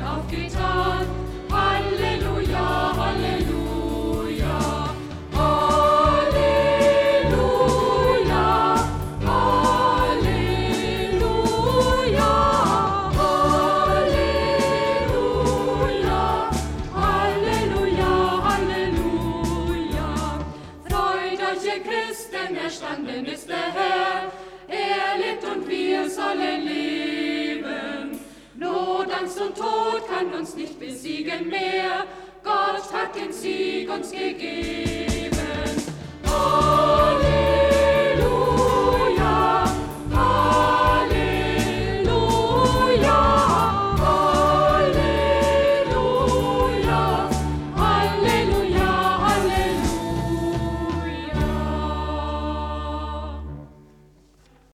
aufgetan. Halleluja, Halleluja, Halleluja, Halleluja, Halleluja, Halleluja, Halleluja. Freut euch, ihr Christen, erstanden ist der Herr. Er lebt und wir sollen leben. Not, Angst und Tod kann uns nicht besiegen mehr. Gott hat den Sieg uns gegeben.